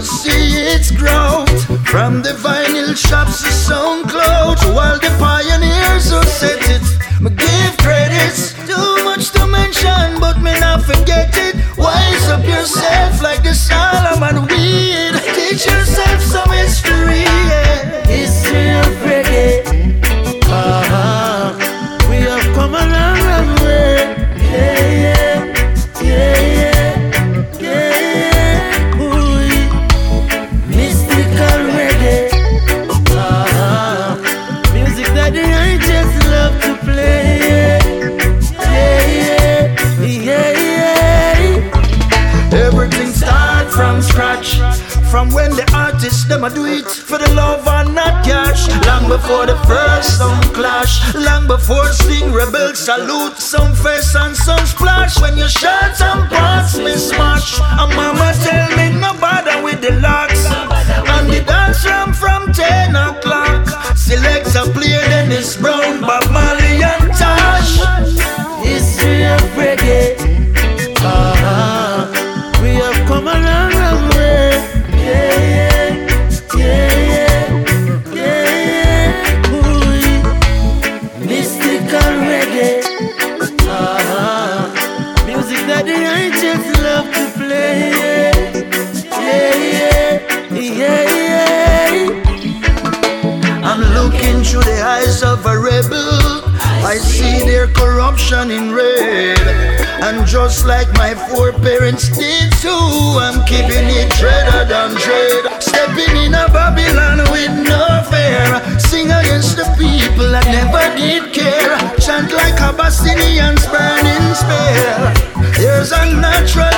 see its growth. From the vinyl shops to SoundCloud, to all the pioneers who set it, me give credits. Too much to mention, but me not forget it. Wise up yourself like the Solomon weed. Teach yourself some history, yeah. History of reggae. We have come a long, long way. Yeah, yeah, yeah, yeah. Ooh, mystical reggae. Music that the angels love to play. Yeah, yeah, yeah, yeah. Everything start from scratch. From when the artists them a do it for the love and not cash. Long before the first sound clash, long before Sting Rebel salute, some face and some splash. When you shot some parts me smash, and mama tell me no bother with the locks. And the dance from 10 o'clock. Selects a play Dennis Brown, Bob Marley and Tash. History of reggae. We have come a long, long way. Yeah, yeah, yeah, yeah, yeah. Ooh, mystical reggae. Music that the angels love to play. Yeah, yeah, yeah. I'm looking through the eyes of a rebel. I see their corruption in red. And just like my foreparents did too, I'm keeping it dreader than dread. Stepping in a Babylon with no fear. Sing against the people that never did care. Chant like Abyssinians burning spear. There's a natural